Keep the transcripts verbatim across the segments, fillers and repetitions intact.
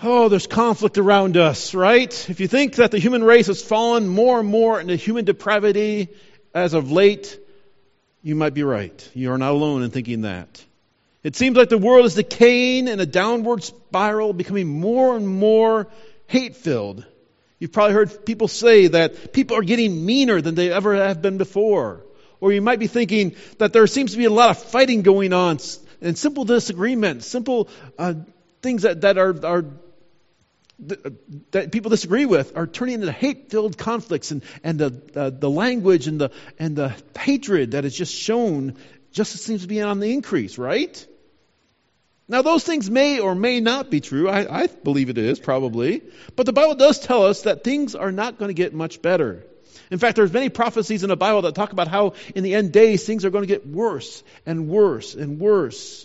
Oh, there's conflict around us, right? If you think that the human race has fallen more and more into human depravity as of late, you might be right. You are not alone in thinking that. It seems like the world is decaying in a downward spiral, becoming more and more hate-filled. You've probably heard people say that people are getting meaner than they ever have been before. Or you might be thinking that there seems to be a lot of fighting going on and simple disagreements, simple uh, things that, that are, are that people disagree with are turning into hate-filled conflicts, and, and the, uh, the language and the, and the hatred that is just shown just seems to be on the increase, right? Now, those things may or may not be true. I, I believe it is, probably. But the Bible does tell us that things are not going to get much better. In fact, there's many prophecies in the Bible that talk about how in the end days things are going to get worse and worse and worse.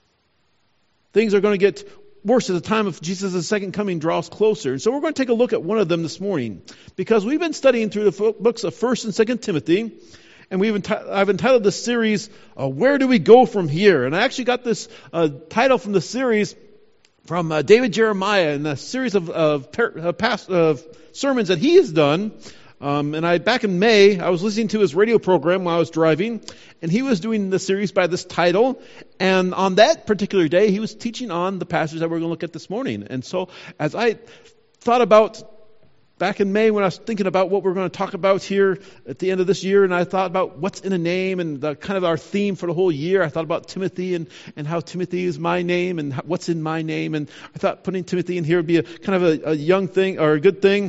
Things are going to get worse as the time of Jesus' second coming draws closer. And so we're going to take a look at one of them this morning, because we've been studying through the books of First and Second Timothy, and we've enti- I've entitled this series, uh, Where Do We Go From Here? And I actually got this uh, title from the series from uh, David Jeremiah in a series of, of, uh, past, of sermons that he has done. Um, and I, back in May, I was listening to his radio program while I was driving, and he was doing the series by this title. And on that particular day, he was teaching on the passage that we're going to look at this morning. And so, as I thought about back in May when I was thinking about what we're going to talk about here at the end of this year, and I thought about what's in a name and the kind of our theme for the whole year, I thought about Timothy and, and how Timothy is my name and what's in my name. And I thought putting Timothy in here would be a kind of a, a young thing or a good thing.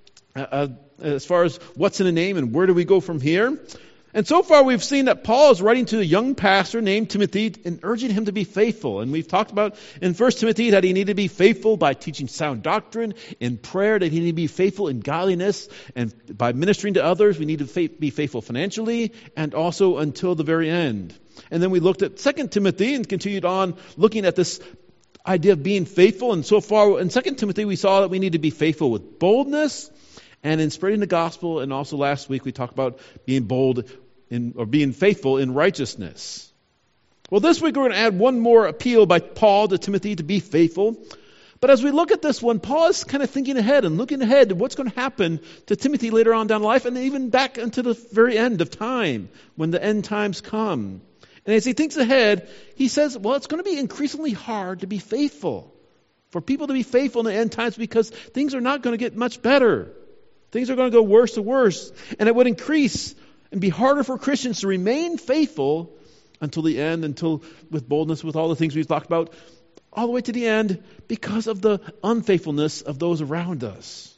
Uh, as far as what's in a name and where do we go from here. And so far we've seen that Paul is writing to a young pastor named Timothy and urging him to be faithful. And we've talked about in First Timothy that he needed to be faithful by teaching sound doctrine, in prayer that he needed to be faithful in godliness, and by ministering to others we need to be faithful financially, and also until the very end. And then we looked at Second Timothy and continued on looking at this idea of being faithful. And so far in Second Timothy we saw that we need to be faithful with boldness and in spreading the gospel, and also last week we talked about being bold in, or being faithful in righteousness. Well, this week we're going to add one more appeal by Paul to Timothy to be faithful. But as we look at this one, Paul is kind of thinking ahead and looking ahead to what's going to happen to Timothy later on down life, and even back into the very end of time, when the end times come. And as he thinks ahead, he says, well, it's going to be increasingly hard to be faithful, for people to be faithful in the end times, because things are not going to get much better. Things are going to go worse and worse. And it would increase and be harder for Christians to remain faithful until the end, until with boldness, with all the things we've talked about, all the way to the end, because of the unfaithfulness of those around us.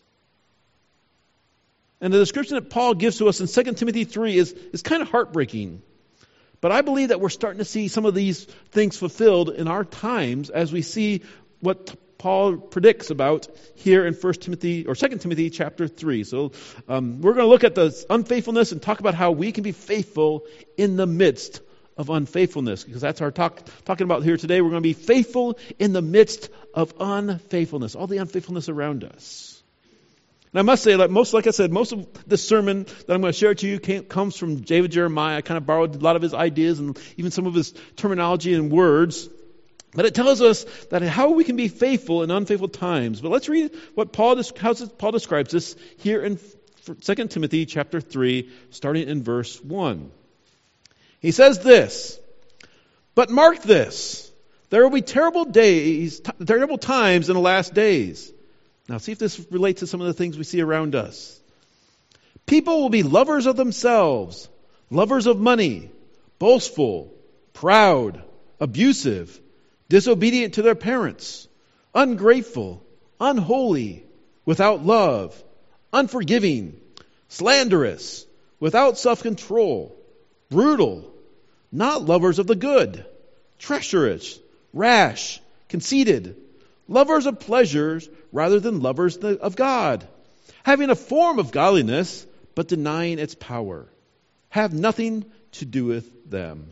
And the description that Paul gives to us in Second Timothy three is, is kind of heartbreaking. But I believe that we're starting to see some of these things fulfilled in our times as we see what Paul predicts about here in First Timothy or Second Timothy chapter three. So um, we're going to look at the unfaithfulness and talk about how we can be faithful in the midst of unfaithfulness, because that's our talk talking about here today. We're going to be faithful in the midst of unfaithfulness, all the unfaithfulness around us. And I must say, like most, like I said, most of this sermon that I'm going to share to you came, comes from David Jeremiah. I kind of borrowed a lot of his ideas and even some of his terminology and words. But it tells us that how we can be faithful in unfaithful times. But let's read what Paul, how Paul describes this here in Second Timothy chapter three, starting in verse one. He says this, "But mark this, there will be terrible days, t- terrible times in the last days." Now see if this relates to some of the things we see around us. "People will be lovers of themselves, lovers of money, boastful, proud, abusive, disobedient to their parents, ungrateful, unholy, without love, unforgiving, slanderous, without self-control, brutal, not lovers of the good, treacherous, rash, conceited, lovers of pleasures rather than lovers of God, having a form of godliness but denying its power. Have nothing to do with them."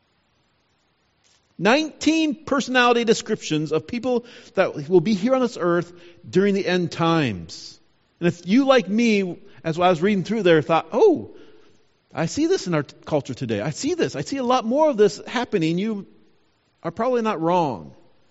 nineteen personality descriptions of people that will be here on this earth during the end times. And if you, like me, as I was reading through there, thought, oh, I see this in our culture today. I see this. I see a lot more of this happening. You are probably not wrong.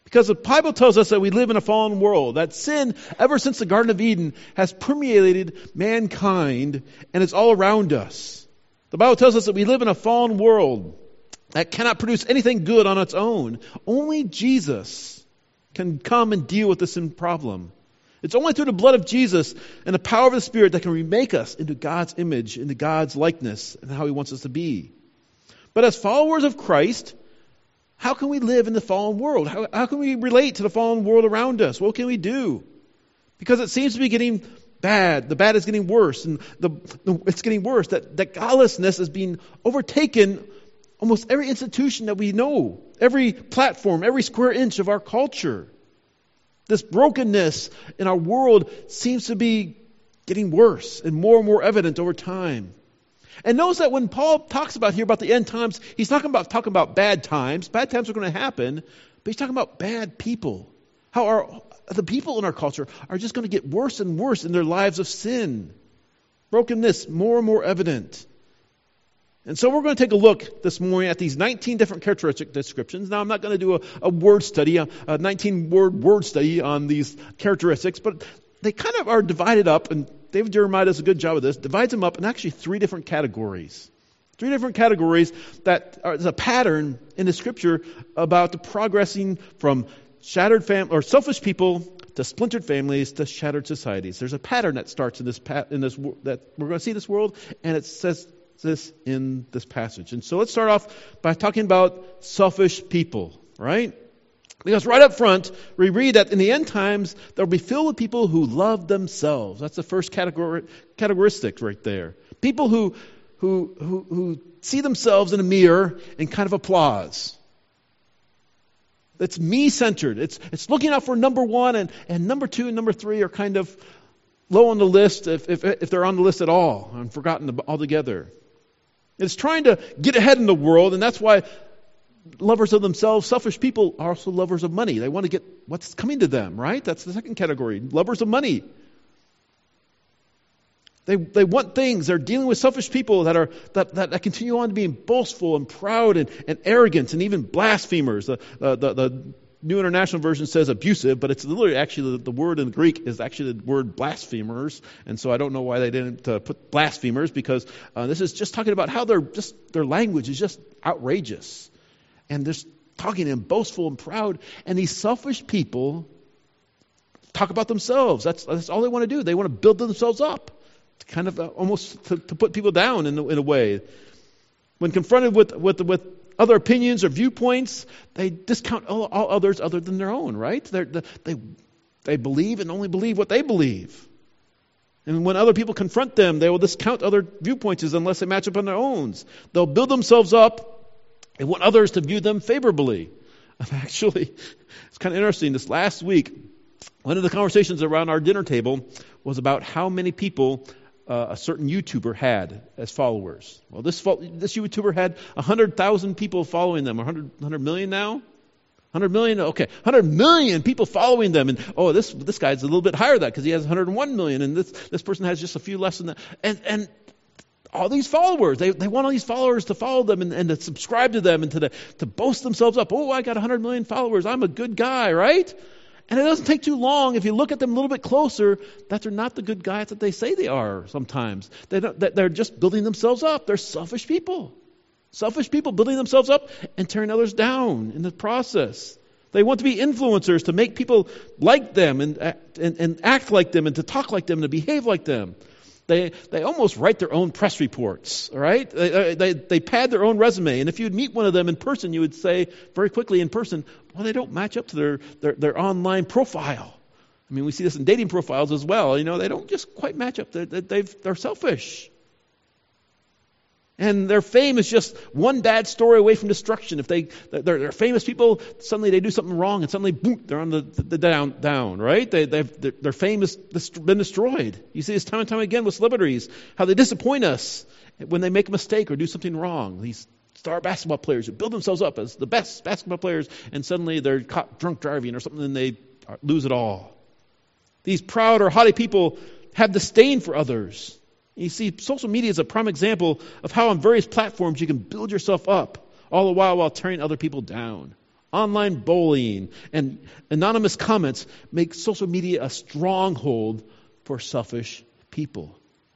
Because the Bible tells us that we live in a fallen world, that sin, ever since the Garden of Eden, has permeated mankind and it's all around us. The Bible tells us that we live in a fallen world that cannot produce anything good on its own. Only Jesus can come and deal with this sin problem. It's only through the blood of Jesus and the power of the Spirit that can remake us into God's image, into God's likeness, and how He wants us to be. But as followers of Christ, how can we live in the fallen world? How, how can we relate to the fallen world around us? What can we do? Because it seems to be getting bad. The bad is getting worse, and the, the it's getting worse. That, that godlessness is being overtaken almost every institution that we know, every platform, every square inch of our culture. This brokenness in our world seems to be getting worse and more and more evident over time. And notice that when Paul talks about here about the end times, he's talking about talking about bad times. Bad times are going to happen, but he's talking about bad people. How our the people in our culture are just going to get worse and worse in their lives of sin. Brokenness more and more evident. And so we're going to take a look this morning at these nineteen different characteristic descriptions. Now I'm not going to do a, a word study, a, a nineteen word word study on these characteristics, but they kind of are divided up, and David Jeremiah does a good job of this, divides them up in actually three different categories. Three different categories that are, there's a pattern in the Scripture about the progressing from shattered fam or selfish people to splintered families to shattered societies. There's a pattern that starts in this pa- in this that we're going to see this world, and it says this in this passage. And so let's start off by talking about selfish people, right? Because right up front, we read that in the end times, they'll be filled with people who love themselves. That's the first category, categoristic right there. People who, who, who, who see themselves in a mirror and kind of applause. It's me-centered. It's, it's looking out for number one, and, and number two and number three are kind of low on the list, if, if, if they're on the list at all, and forgotten altogether. It's trying to get ahead in the world, and that's why lovers of themselves, selfish people are also lovers of money. They want to get what's coming to them, right? That's the second category. Lovers of money. They they want things. They're dealing with selfish people that are that, that, that continue on to being boastful and proud and, and arrogant and even blasphemers. The, the, the, the New International Version says abusive, but it's literally actually the, the word in the Greek is actually the word blasphemers. And so I don't know why they didn't uh, put blasphemers, because uh, this is just talking about how they're just their language is just outrageous. And they're talking and boastful and proud. And these selfish people talk about themselves. That's, that's all they want to do. They want to build themselves up, to kind of uh, almost to, to put people down in, in a way. When confronted with, with, with other opinions or viewpoints, they discount all, all others other than their own, right? They're, they, they believe and only believe what they believe. And when other people confront them, they will discount other viewpoints unless they match up on their own. They'll build themselves up and want others to view them favorably. Actually, it's kind of interesting. This last week, one of the conversations around our dinner table was about how many people uh, a certain YouTuber had as followers. Well, this this YouTuber had one hundred thousand people following them. one hundred, one hundred million now? one hundred million? Okay. one hundred million people following them. And, oh, this this guy's a little bit higher than that because he has one hundred one million. And this, this person has just a few less than that. And, and all these followers, they they want all these followers to follow them and, and to subscribe to them and to the, to boast themselves up. Oh, I got one hundred million followers. I'm a good guy, right? And it doesn't take too long if you look at them a little bit closer that they're not the good guys that they say they are sometimes. They don't, that they're just building themselves up. They're selfish people. Selfish people building themselves up and tearing others down in the process. They want to be influencers to make people like them and, and, and act like them and to talk like them and to behave like them. They they almost write their own press reports, all right? They, they, they pad their own resume. And if you'd meet one of them in person, you would say very quickly in person, well, they don't match up to their, their, their online profile. I mean, we see this in dating profiles as well. You know, they don't just quite match up. They're, they've, they're selfish. And their fame is just one bad story away from destruction. If they, they're, they're famous people, suddenly they do something wrong, and suddenly, boom, they're on the, the down, down, right? They, they've, their fame has been destroyed. You see this time and time again with celebrities, how they disappoint us when they make a mistake or do something wrong. These star basketball players who build themselves up as the best basketball players, and suddenly they're caught drunk driving or something, and they lose it all. These proud or haughty people have disdain for others. You see, social media is a prime example of how on various platforms you can build yourself up, all the while while tearing other people down. Online bullying and anonymous comments make social media a stronghold for selfish people.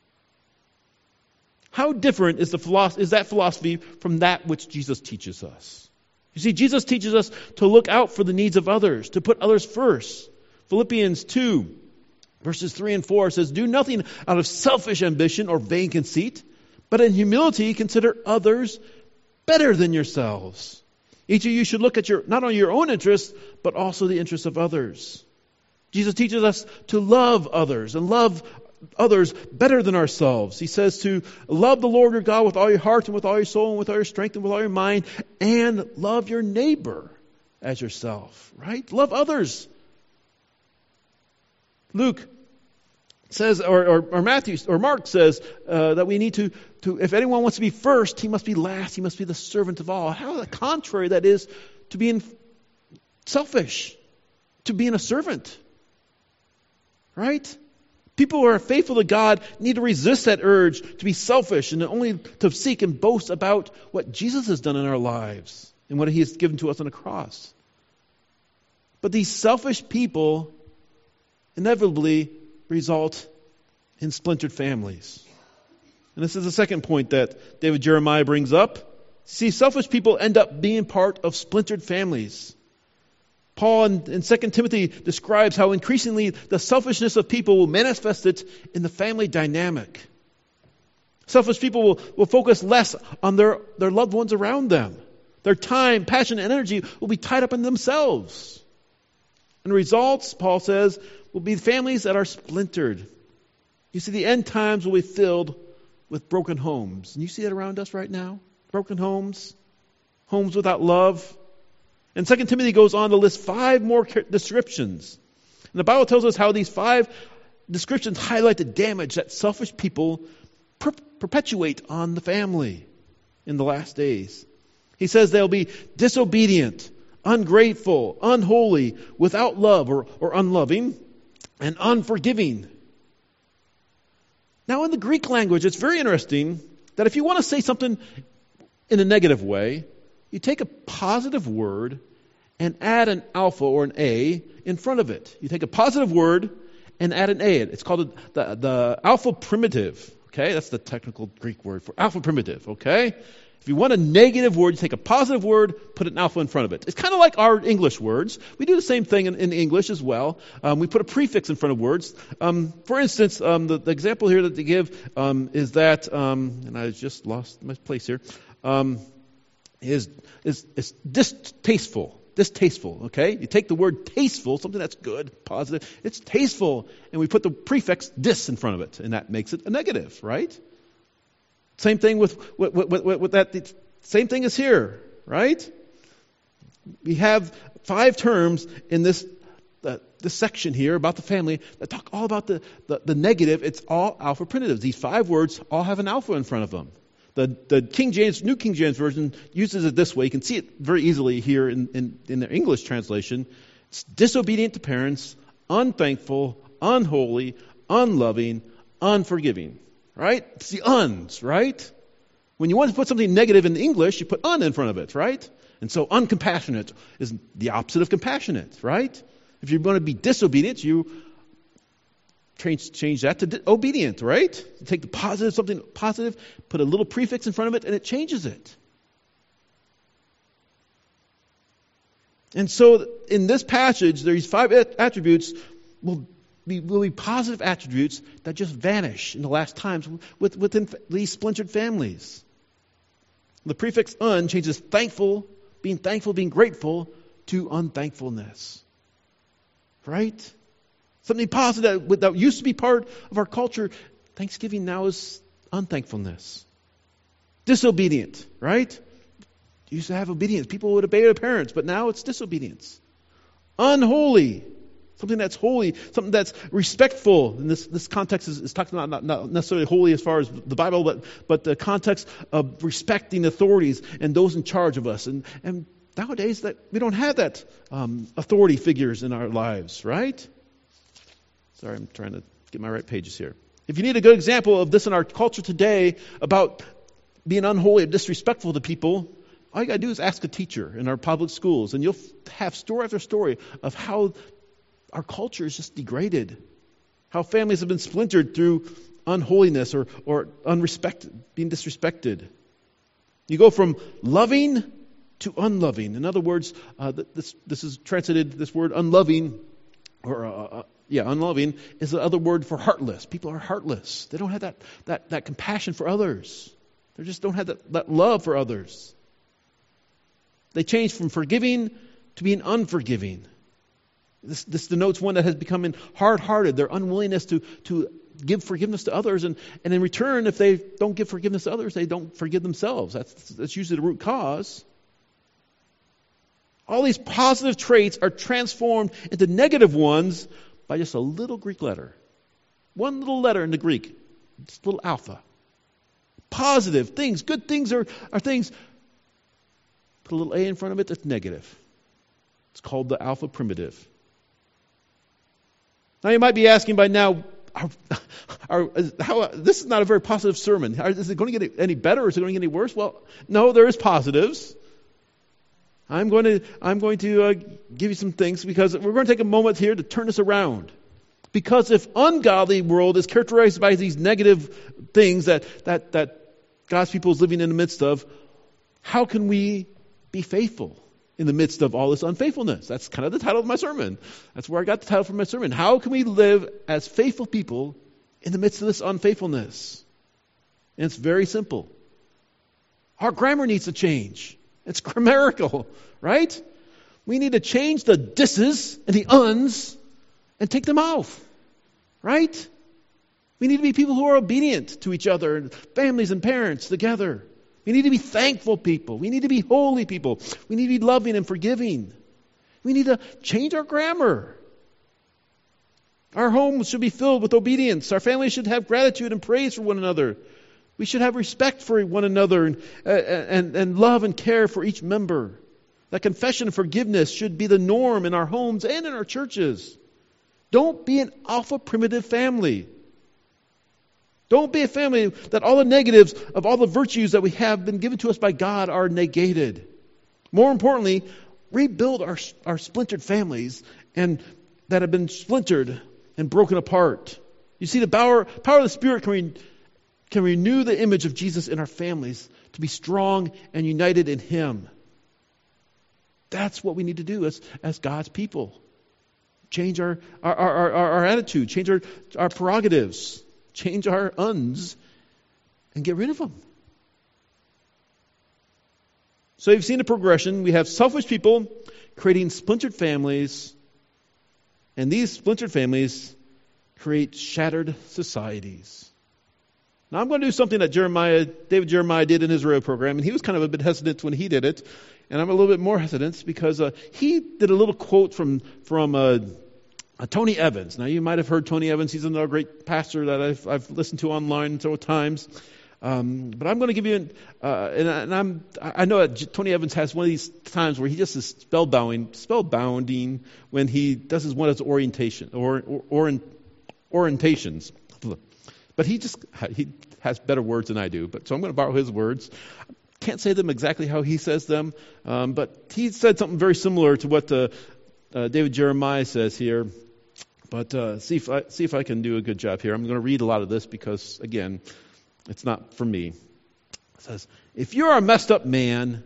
How different is the philosophy, is that philosophy from that which Jesus teaches us? You see, Jesus teaches us to look out for the needs of others, to put others first. Philippians two, verses three and four says, "Do nothing out of selfish ambition or vain conceit, but in humility consider others better than yourselves. Each of you should look at your not only your own interests, but also the interests of others." Jesus teaches us to love others and love others better than ourselves. He says to love the Lord your God with all your heart and with all your soul and with all your strength and with all your mind, and love your neighbor as yourself, right? Love others. Luke says, or, or, or Matthew, or Mark says uh, that we need to, to, if anyone wants to be first, he must be last, he must be the servant of all. How contrary that is to being selfish, to being a servant, right? People who are faithful to God need to resist that urge to be selfish and only to seek and boast about what Jesus has done in our lives and what He has given to us on the cross. But these selfish people inevitably result in splintered families. And this is the second point that David Jeremiah brings up. See, selfish people end up being part of splintered families. Paul in, in Second Timothy describes how increasingly the selfishness of people will manifest it in the family dynamic. Selfish people will, will focus less on their, their loved ones around them. Their time, passion, and energy will be tied up in themselves. And the results, Paul says, will be families that are splintered. You see, the end times will be filled with broken homes. And you see that around us right now? Broken homes, homes without love. And Second Timothy goes on to list five more descriptions. And the Bible tells us how these five descriptions highlight the damage that selfish people per- perpetuate on the family in the last days. He says they'll be disobedient, ungrateful, unholy, without love or, or unloving, and unforgiving. Now in the Greek language, it's very interesting that if you want to say something in a negative way, you take a positive word and add an alpha or an A in front of it. You take a positive word and add an A. It's called the, the alpha primitive. Okay, that's the technical Greek word for alpha primitive. Okay, if you want a negative word, you take a positive word, put an alpha in front of it. It's kind of like our English words. We do the same thing in, in English as well. Um, we put a prefix in front of words. Um, for instance, um, the, the example here that they give um, is that, um, and I just lost my place here. Um, Is, is is distasteful. Distasteful, okay? You take the word tasteful, something that's good, positive, it's tasteful, and we put the prefix dis in front of it, and that makes it a negative, right? Same thing with, with, with, with, with that, same thing is here, right? We have five terms in this uh, this section here about the family that talk all about the, the, the negative. It's all alpha primitives. These five words all have an alpha in front of them. The, the King James, New King James Version uses it this way. You can see it very easily here in, in, in the English translation. It's disobedient to parents, unthankful, unholy, unloving, unforgiving. Right? It's the uns, right? When you want to put something negative in English, you put un in front of it, right? And so uncompassionate is the opposite of compassionate, right? If you're going to be disobedient, you Change, change that to di- obedient, right? You take the positive, something positive, put a little prefix in front of it, and it changes it. And so in this passage, these five attributes will be, will be positive attributes that just vanish in the last times with, within these splintered families. The prefix un changes thankful, being thankful, being grateful, to unthankfulness. Right? Something positive that, that used to be part of our culture, Thanksgiving now is unthankfulness. Disobedient, right? You used to have obedience. People would obey their parents, but now it's disobedience. Unholy. Something that's holy, something that's respectful. In this, this context is, is talking about not, not necessarily holy as far as the Bible, but, but the context of respecting authorities and those in charge of us. And, and nowadays that we don't have that um, authority figures in our lives, right? Sorry, I'm trying to get my right pages here. If you need a good example of this in our culture today about being unholy or disrespectful to people, All you got to do is ask a teacher in our public schools, and you'll have story after story of how our culture is just degraded, how families have been splintered through unholiness or, or unrespected, being disrespected. You go from loving to unloving. In other words, uh, this this is translated, this word unloving, or uh, uh, yeah, unloving is the other word for heartless. People are heartless. They don't have that that, that compassion for others. They just don't have that, that love for others. They change from forgiving to being unforgiving. This, this denotes one that has become hard-hearted, their unwillingness to, to give forgiveness to others. And, and in return, if they don't give forgiveness to others, they don't forgive themselves. That's, that's usually the root cause. All these positive traits are transformed into negative ones by just a little Greek letter. One little letter in the Greek, just a little alpha. Positive things, good things are, are things. Put a little a in front of it, that's negative. It's called the alpha primitive. Now you might be asking by now, are, are, how, this is not a very positive sermon. Are, is it going to get any better or is it going to get any worse? Well, no, there is positives. I'm going to I'm going to uh, give you some things because we're going to take a moment here to turn this around. Because if ungodly world is characterized by these negative things that that that God's people is living in the midst of, how can we be faithful in the midst of all this unfaithfulness? That's kind of the title of my sermon. That's where I got the title for my sermon. How can we live as faithful people in the midst of this unfaithfulness? And it's very simple. Our grammar needs to change. It's grammatical, right? We need to change the disses and the uns and take them off, right? We need to be people who are obedient to each other, families and parents together. We need to be thankful people. We need to be holy people. We need to be loving and forgiving. We need to change our grammar. Our homes should be filled with obedience. Our families should have gratitude and praise for one another. We should have respect for one another and, uh, and, and love and care for each member. That confession and forgiveness should be the norm in our homes and in our churches. Don't be an alpha primitive family. Don't be a family that all the negatives of all the virtues that we have been given to us by God are negated. More importantly, rebuild our, our splintered families and that have been splintered and broken apart. You see, the power, power of the Spirit can, re, can renew the image of Jesus in our families to be strong and united in Him. That's what we need to do as, as God's people. Change our, our, our, our, our attitude, change our, our prerogatives. Change our uns and get rid of them. So you've seen the progression. We have selfish people creating splintered families, and these splintered families create shattered societies. Now I'm going to do something that Jeremiah, David Jeremiah did in his radio program, and he was kind of a bit hesitant when he did it, and I'm a little bit more hesitant because uh, he did a little quote from from. Uh, Uh, Tony Evans. Now, you might have heard Tony Evans. He's another great pastor that I've, I've listened to online several times. Um, but I'm going to give you, an, uh, and, and I'm, I know that Tony Evans has one of these times where he just is spellbounding, spellbounding when he does his one of his orientation or, or, or orientations. But he just he has better words than I do. But so I'm going to borrow his words. Can't say them exactly how he says them, um, but he said something very similar to what the, uh, David Jeremiah says here. But uh, see if I see if I can do a good job here. I'm going to read a lot of this because, again, it's not for me. It says, if you're a messed up man,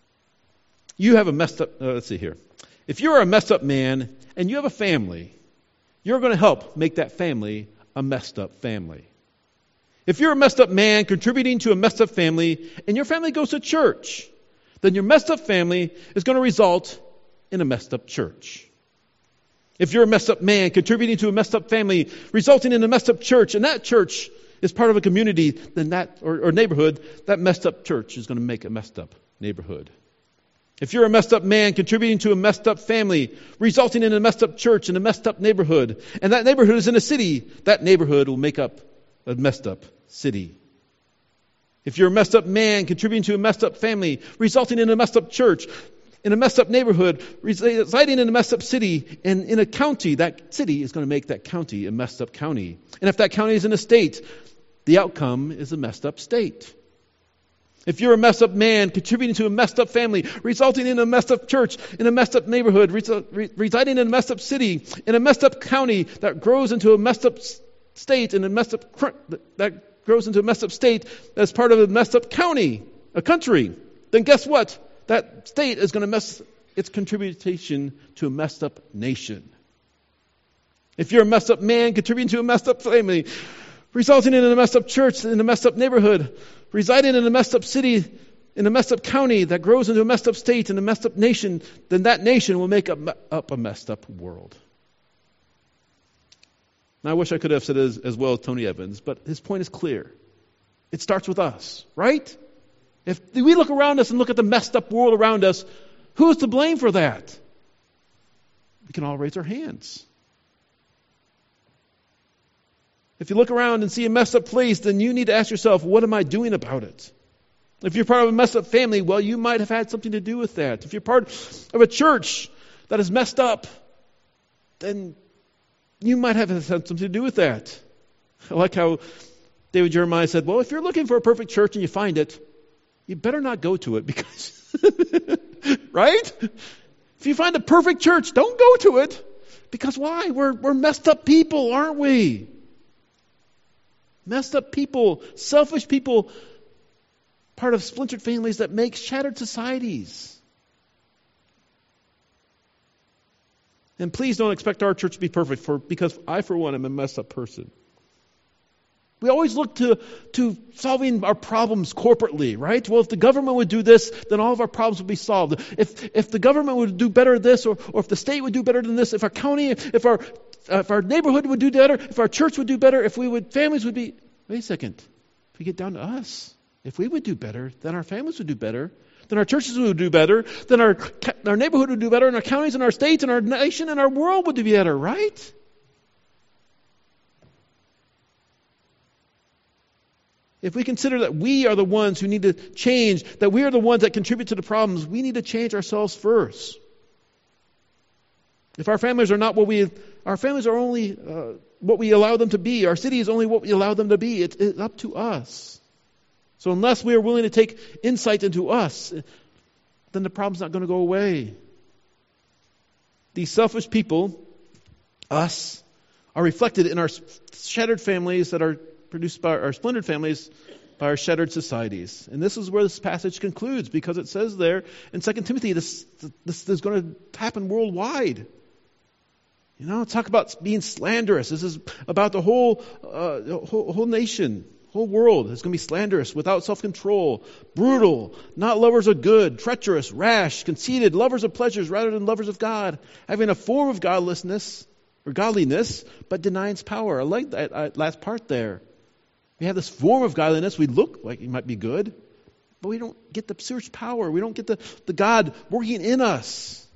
you have a messed up, uh, let's see here. If you're a messed up man and you have a family, you're going to help make that family a messed up family. If you're a messed up man contributing to a messed up family and your family goes to church, then your messed up family is going to result in a messed up church. If you're a messed up man contributing to a messed up family, resulting in a messed up church, and that church is part of a community, then that or, or neighborhood, that messed up church is going to make a messed up neighborhood. If you're a messed up man contributing to a messed up family, resulting in a messed up church and a messed up neighborhood, and that neighborhood is in a city, that neighborhood will make up a messed up city. If you're a messed up man contributing to a messed up family, resulting in a messed up church, in a messed up neighborhood, residing in a messed up city, and in a county, that city is going to make that county a messed up county. And if that county is in a state, the outcome is a messed up state. If you're a messed up man, contributing to a messed up family, resulting in a messed up church, in a messed up neighborhood, re- residing in a messed up city, in a messed up county that grows into a messed up state, and a messed up cr- that grows into a messed up state as part of a messed up county, a country, then guess what? That state is going to mess its contribution to a messed up nation. If you're a messed up man, contributing to a messed up family, resulting in a messed up church, in a messed up neighborhood, residing in a messed up city, in a messed up county that grows into a messed up state and a messed up nation, then that nation will make up, up a messed up world. Now, I wish I could have said it as, as well as Tony Evans, but his point is clear. It starts with us, right? If we look around us and look at the messed up world around us, who is to blame for that? We can all raise our hands. If you look around and see a messed up place, then you need to ask yourself, what am I doing about it? If you're part of a messed up family, well, you might have had something to do with that. If you're part of a church that is messed up, then you might have had something to do with that. I like how David Jeremiah said, well, if you're looking for a perfect church and you find it, you better not go to it because, right? If you find a perfect church, don't go to it. Because why? We're, we're messed up people, aren't we? Messed up people, selfish people, part of splintered families that make shattered societies. And please don't expect our church to be perfect, for because I, for one, am a messed up person. We always look to, to solving our problems corporately, right? Well, if the government would do this, then all of our problems would be solved. If if the government would do better this, or, or if the state would do better than this, if our county, if our uh, if our neighborhood would do better, if our church would do better, if we would, families would be. Wait a second. If we get down to us, if we would do better, then our families would do better. Then our churches would do better. Then our our neighborhood would do better, and our counties and our states and our nation and our world would do better, right? If we consider that we are the ones who need to change, that we are the ones that contribute to the problems, we need to change ourselves first. If our families are not what we, our families are only uh, what we allow them to be. Our city is only what we allow them to be. It, it's up to us. So unless we are willing to take insight into us, then the problem's not going to go away. These selfish people, us, are reflected in our shattered families that are produced by our splintered families, by our shattered societies. And this is where this passage concludes, because it says there in Second Timothy, this, this is going to happen worldwide. You know, talk about being slanderous. This is about the whole, uh, whole, whole nation, whole world is going to be slanderous, without self-control, brutal, not lovers of good, treacherous, rash, conceited, lovers of pleasures rather than lovers of God, having a form of godlessness or godliness, but denying its power. I like that uh, last part there. We have this form of godliness. We look like it might be good, but we don't get the search power. We don't get the, the God working in us.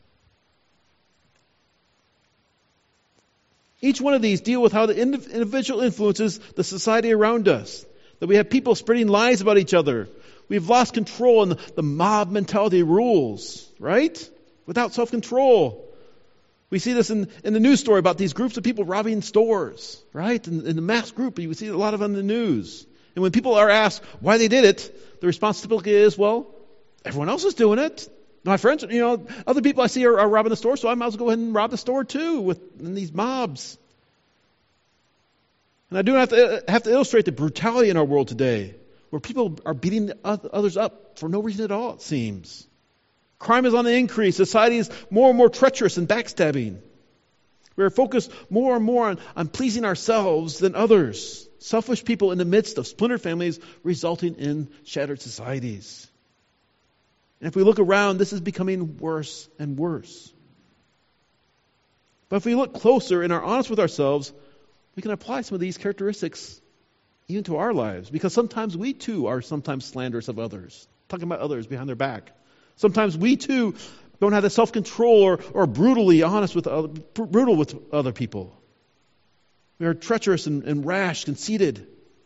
Each one of these deal with how the individual influences the society around us. That we have people spreading lies about each other. We've lost control, and the, the mob mentality rules, right? Without self-control. We see this in, in the news story about these groups of people robbing stores, right? In, in the mass group, you see a lot of them in the news. And when people are asked why they did it, the response typically is, well, everyone else is doing it. My friends, you know, other people I see are, are robbing the store, so I might as well go ahead and rob the store too with in these mobs. And I do have to, have to illustrate the brutality in our world today, where people are beating others up for no reason at all, it seems. Crime is on the increase. Society is more and more treacherous and backstabbing. We are focused more and more on, on pleasing ourselves than others. Selfish people in the midst of splintered families, resulting in shattered societies. And if we look around, this is becoming worse and worse. But if we look closer and are honest with ourselves, we can apply some of these characteristics even to our lives. Because sometimes we too are sometimes slanderous of others, talking about others behind their back. Sometimes we too don't have the self-control or, or brutally honest with other, brutal with other people. We are treacherous and, and rash, conceited.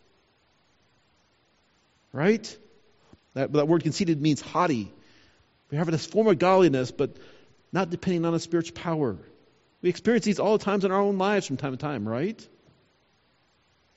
Right? That, that word conceited means haughty. We have this form of godliness, but not depending on a spiritual power. We experience these all the times in our own lives from time to time, right?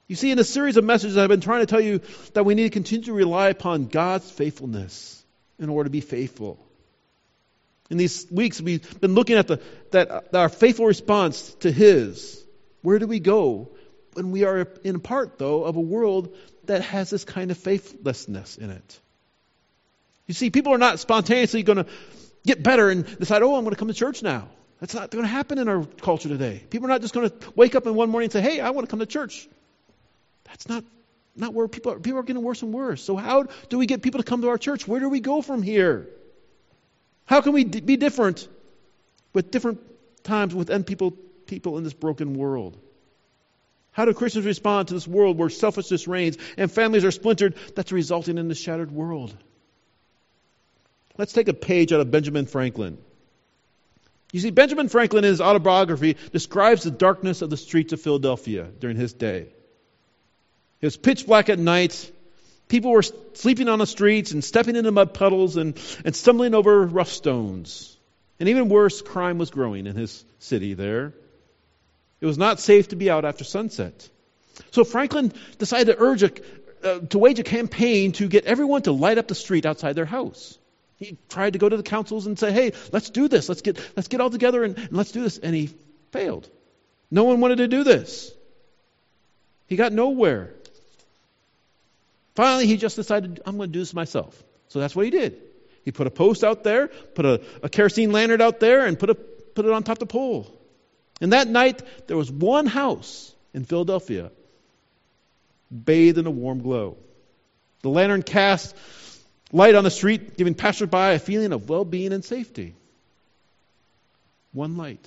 You see, in a series of messages, I've been trying to tell you that we need to continue to rely upon God's faithfulness in order to be faithful. In these weeks, we've been looking at the that our faithful response to His. Where do we go when we are in part, though, of a world that has this kind of faithlessness in it? You see, people are not spontaneously going to get better and decide, oh, I'm going to come to church now. That's not going to happen in our culture today. People are not just going to wake up in one morning and say, hey, I want to come to church. That's not, not where people are. People are getting worse and worse. So how do we get people to come to our church? Where do we go from here? How can we d- be different with different times within people, people in this broken world? How do Christians respond to this world where selfishness reigns and families are splintered that's resulting in this shattered world? Let's take a page out of Benjamin Franklin. You see, Benjamin Franklin in his autobiography describes the darkness of the streets of Philadelphia during his day. It was pitch black at night. People were sleeping on the streets and stepping into mud puddles and, and stumbling over rough stones. And even worse, crime was growing in his city there. It was not safe to be out after sunset. So Franklin decided to urge a, uh, to wage a campaign to get everyone to light up the street outside their house. He tried to go to the councils and say, hey, let's do this. Let's get let's get all together and, and let's do this. And he failed. No one wanted to do this. He got nowhere. Finally, he just decided, I'm going to do this myself. So that's what he did. He put a post out there, put a, a kerosene lantern out there, and put a, put it on top of the pole. And that night, there was one house in Philadelphia bathed in a warm glow. The lantern cast light on the street, giving passersby a feeling of well-being and safety. One light.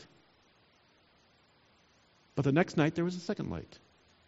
But the next night, there was a second light.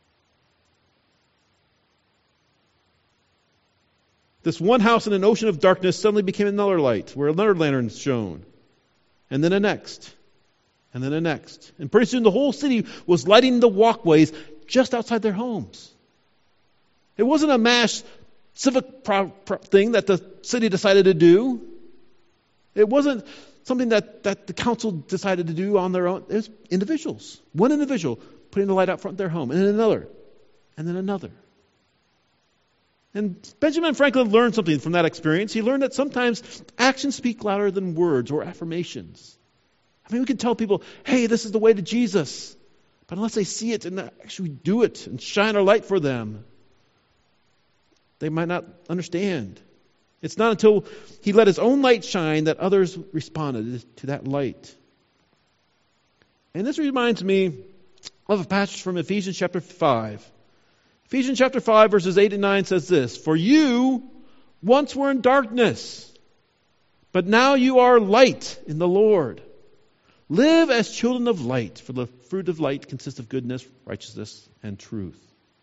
This one house in an ocean of darkness suddenly became another light, where another lantern shone. And then a next. And then a next. And pretty soon the whole city was lighting the walkways just outside their homes. It wasn't a mass civic pro- pro- thing that the city decided to do. It wasn't something that, that the council decided to do on their own. It was individuals. One individual putting the light out front of their home. And then another. And then another. And Benjamin Franklin learned something from that experience. He learned that sometimes actions speak louder than words or affirmations. I mean, we can tell people, hey, this is the way to Jesus. But unless they see it and actually do it and shine our light for them, they might not understand. It's not until he let his own light shine that others responded to that light. And this reminds me of a passage from Ephesians chapter five. Ephesians chapter five, verses eight and nine says this, for you once were in darkness, but now you are light in the Lord. Live as children of light, for the fruit of light consists of goodness, righteousness, and truth.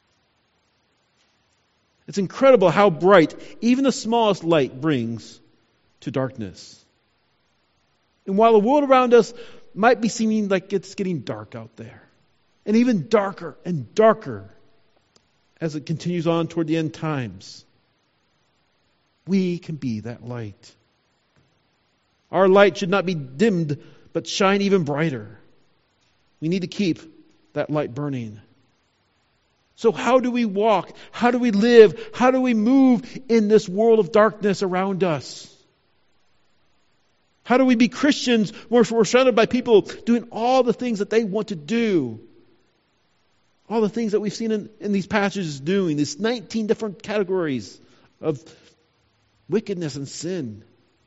It's incredible how bright even the smallest light brings to darkness. And while the world around us might be seeming like it's getting dark out there, and even darker and darker as it continues on toward the end times, we can be that light. Our light should not be dimmed, but shine even brighter. We need to keep that light burning. So how do we walk? How do we live? How do we move in this world of darkness around us? How do we be Christians when we're surrounded by people doing all the things that they want to do? All the things that we've seen in, in these passages doing, these nineteen different categories of wickedness and sin.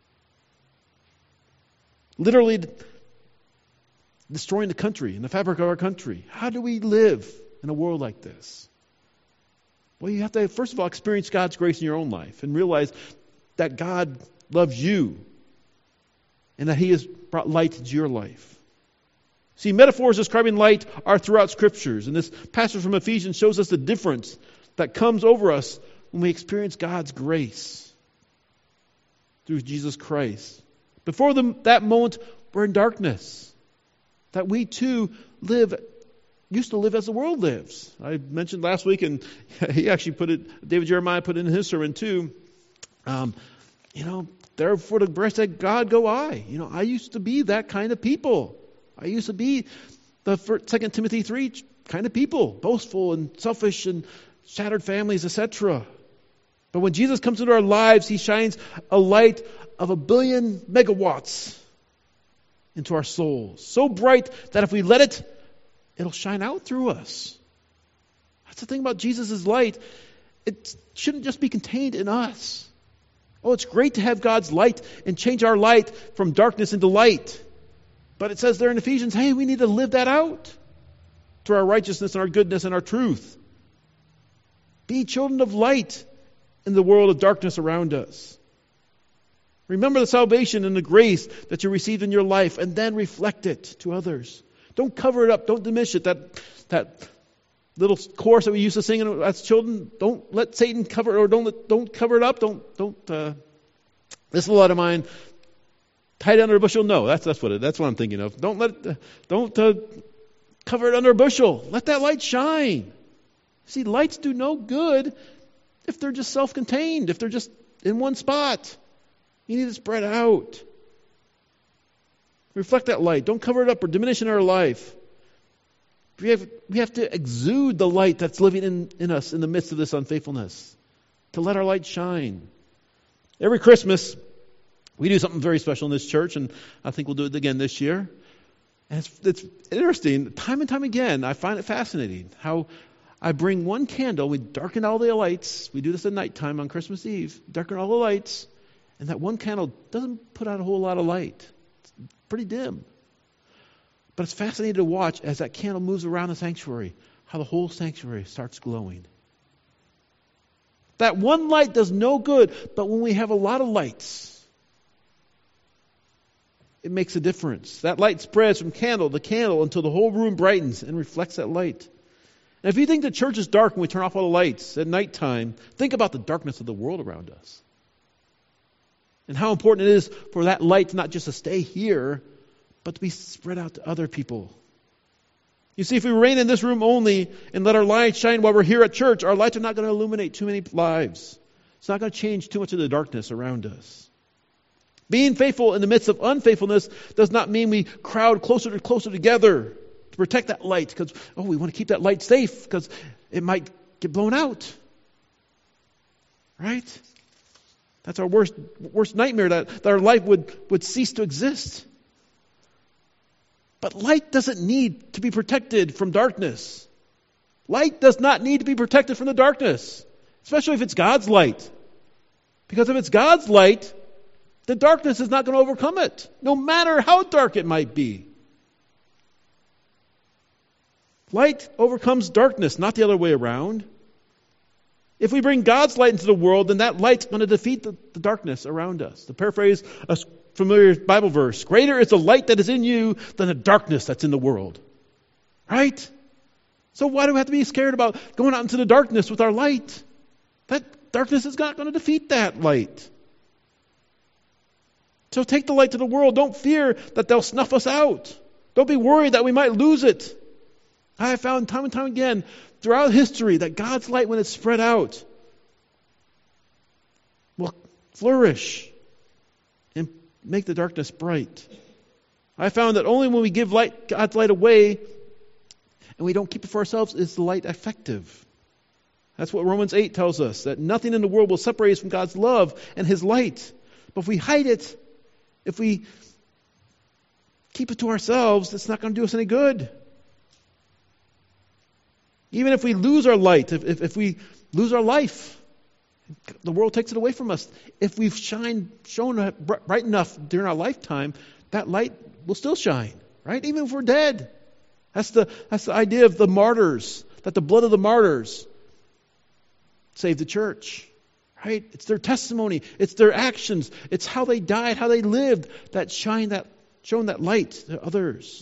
Literally destroying the country and the fabric of our country. How do we live in a world like this? Well, you have to, first of all, experience God's grace in your own life and realize that God loves you and that He has brought light into your life. See, metaphors describing light are throughout Scriptures. And this passage from Ephesians shows us the difference that comes over us when we experience God's grace through Jesus Christ. Before the, that moment, we're in darkness. That we too live, used to live as the world lives. I mentioned last week, and he actually put it, David Jeremiah put it in his sermon too. Um, you know, therefore the breast of God go I. You know, I used to be that kind of people. I used to be, the Second Timothy three kind of people, boastful and selfish and shattered families, et cetera. But when Jesus comes into our lives, he shines a light of a billion megawatts into our souls. So bright that if we let it, it'll shine out through us. That's the thing about Jesus' light. It shouldn't just be contained in us. Oh, it's great to have God's light and change our light from darkness into light. But it says there in Ephesians, hey, we need to live that out through our righteousness and our goodness and our truth. Be children of light in the world of darkness around us. Remember the salvation and the grace that you received in your life and then reflect it to others. Don't cover it up. Don't diminish it. That, that little chorus that we used to sing as children, don't let Satan cover it, or don't let, don't cover it up. Don't, don't, uh, this little light of mine, hide it under a bushel. No, that's, that's what it, that's what I'm thinking of. Don't let, it, don't uh, cover it under a bushel. Let that light shine. See, lights do no good if they're just self-contained, if they're just in one spot. You need to spread out. Reflect that light. Don't cover it up or diminish in our life. We have, we have to exude the light that's living in, in us in the midst of this unfaithfulness. To let our light shine. Every Christmas, we do something very special in this church, and I think we'll do it again this year. And it's, it's interesting. Time and time again, I find it fascinating how I bring one candle, we darken all the lights. We do this at nighttime on Christmas Eve. Darken all the lights. And that one candle doesn't put out a whole lot of light. It's pretty dim. But it's fascinating to watch as that candle moves around the sanctuary, how the whole sanctuary starts glowing. That one light does no good, but when we have a lot of lights, it makes a difference. That light spreads from candle to candle until the whole room brightens and reflects that light. And if you think the church is dark when we turn off all the lights at nighttime, think about the darkness of the world around us. And how important it is for that light not just to stay here, but to be spread out to other people. You see, if we remain in this room only and let our light shine while we're here at church, our lights are not going to illuminate too many lives. It's not going to change too much of the darkness around us. Being faithful in the midst of unfaithfulness does not mean we crowd closer and closer together to protect that light because, oh, we want to keep that light safe because it might get blown out. Right? That's our worst worst nightmare, that, that our life would, would cease to exist. But light doesn't need to be protected from darkness. Light does not need to be protected from the darkness, especially if it's God's light. Because if it's God's light, the darkness is not going to overcome it, no matter how dark it might be. Light overcomes darkness, not the other way around. If we bring God's light into the world, then that light's going to defeat the, the darkness around us. To paraphrase a familiar Bible verse, greater is the light that is in you than the darkness that's in the world. Right? So why do we have to be scared about going out into the darkness with our light? That darkness is not going to defeat that light. So take the light to the world. Don't fear that they'll snuff us out. Don't be worried that we might lose it. I have found time and time again throughout history that God's light, when it's spread out, will flourish and make the darkness bright. I found that only when we give light, God's light away and we don't keep it for ourselves is the light effective. That's what Romans eight tells us, that nothing in the world will separate us from God's love and His light. But if we hide it, if we keep it to ourselves, it's not going to do us any good. Even if we lose our light, if, if, if we lose our life, the world takes it away from us. If we've shined, shown bright enough during our lifetime, that light will still shine, right? Even if we're dead. That's the, that's the idea of the martyrs, that the blood of the martyrs saved the church, right? It's their testimony, it's their actions, it's how they died, how they lived, that shine that, shown that light to others.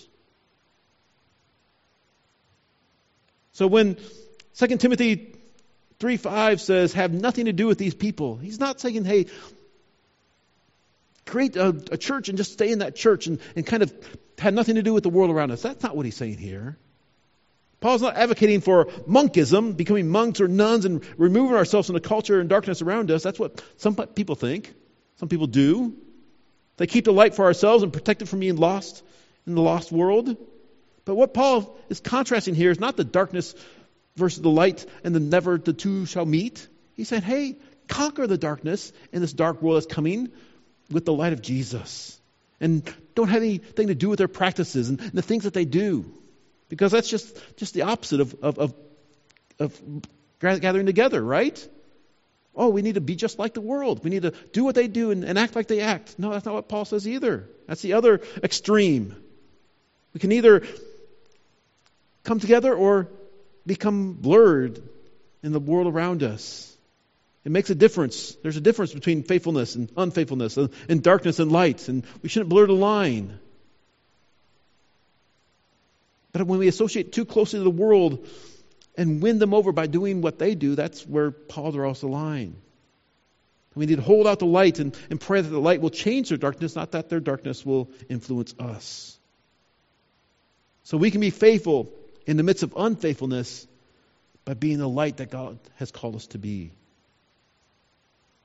So when Second Timothy three five says, have nothing to do with these people, he's not saying, hey, create a, a church and just stay in that church and, and kind of have nothing to do with the world around us. That's not what he's saying here. Paul's not advocating for monkism, becoming monks or nuns and removing ourselves from the culture and darkness around us. That's what some people think. Some people do. They keep the light for ourselves and protect it from being lost in the lost world. But what Paul is contrasting here is not the darkness versus the light and the never the two shall meet. He said, hey, conquer the darkness in this dark world that's coming with the light of Jesus. And don't have anything to do with their practices and, and the things that they do. Because that's just, just the opposite of, of, of, of gathering together, right? Oh, we need to be just like the world. We need to do what they do and, and act like they act. No, that's not what Paul says either. That's the other extreme. We can either come together or become blurred in the world around us. It makes a difference. There's a difference between faithfulness and unfaithfulness, and, and darkness and light, and we shouldn't blur the line. But when we associate too closely to the world and win them over by doing what they do, that's where Paul draws the line. We need to hold out the light and, and pray that the light will change their darkness, not that their darkness will influence us. So we can be faithful in the midst of unfaithfulness by being the light that God has called us to be.